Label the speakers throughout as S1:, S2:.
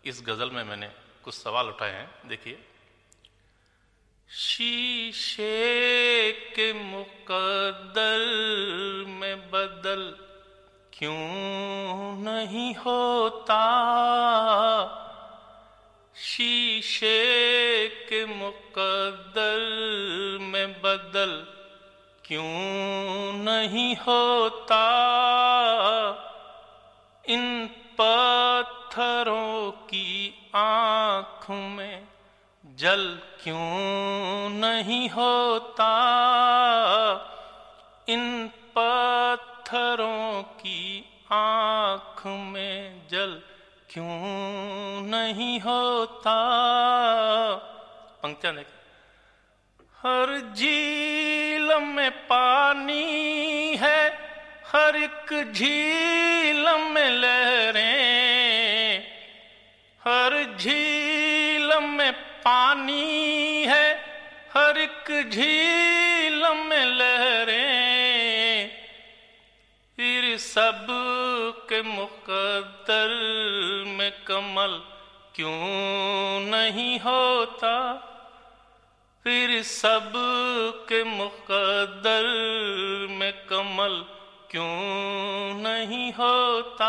S1: اس غزل میں نے کچھ سوال اٹھائے ہیں، دیکھیے۔ شیشے کے مقدر میں بدل کیوں نہیں ہوتا، شیشے کے مقدر میں بدل کیوں نہیں ہوتا، ان پتھروں کی آنکھوں میں جل کیوں نہیں ہوتا، ان پتھروں کی آنکھ میں جل کیوں نہیں ہوتا۔ پنکتیاں دیکھیں۔ ہر جھیل میں پانی ہے، ہر ایک جھیل میں لہریں، ہر جھیل میں پانی ہے، ہر ایک جھیل میں لہریں، پھر سب کے مقدر میں کمل کیوں نہیں ہوتا، پھر سب کے مقدر میں کمل کیوں نہیں ہوتا،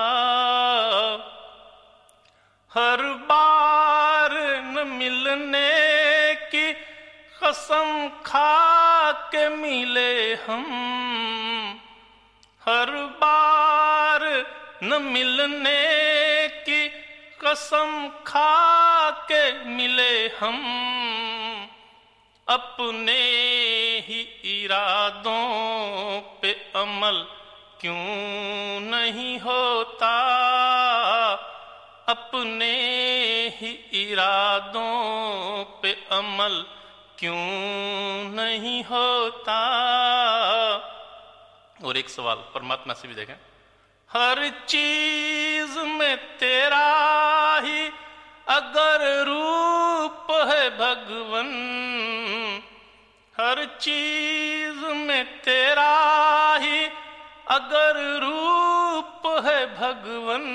S1: ہر بار نہ ملنے کی قسم کھا کے ملے ہم، ہر بار نہ ملنے کی قسم کھا کے ملے ہم، اپنے ہی ارادوں پہ عمل کیوں نہیں ہوتا، اپنے ہی ارادوں پہ عمل کیوں نہیں ہوتا۔ اور ایک سوال پرماتما سے بھی دیکھیں۔ ہر چیز میں تیرا ہی اگر روپ ہے بھگون، ہر چیز میں تیرا ہی اگر روپ ہے بھگون،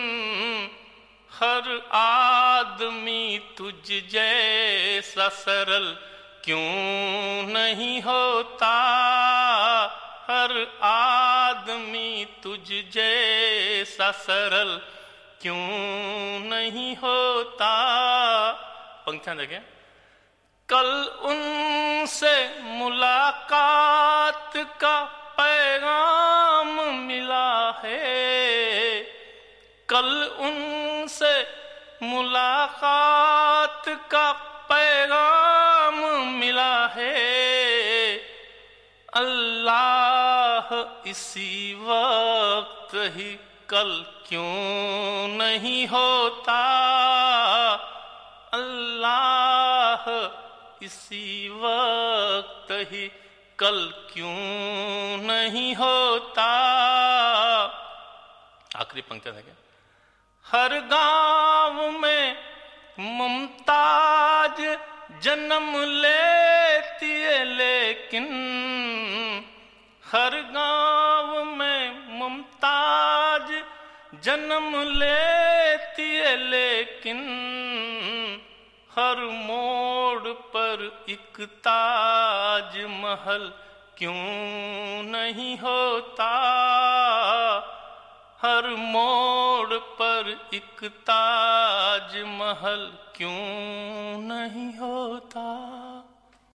S1: ہر آدمی تجھ جیسا سرل کیوں نہیں ہوتا، ہر آدمی تجھ جیسا سرل کیوں نہیں ہوتا۔ پنکتیاں دیکھیں۔ کل ان سے ملاقات کا پیغام ملا ہے، کل ان سے ملاقات کا پیغام ملا ہے، اللہ اسی وقت ہی کل کیوں نہیں ہوتا، اللہ اسی وقت ہی کل کیوں نہیں ہوتا۔ آخری پنکتیاں دیکھیں۔ ہر گاؤں میں ممتاز جنم لیتی ہے لیکن، ہر گاؤں میں ممتاز جنم لیتی ہے لیکن، ہر موڑ پر ایک تاج محل کیوں نہیں ہوتا، ہر موڑ پر ایک تاج محل کیوں نہیں ہوتا۔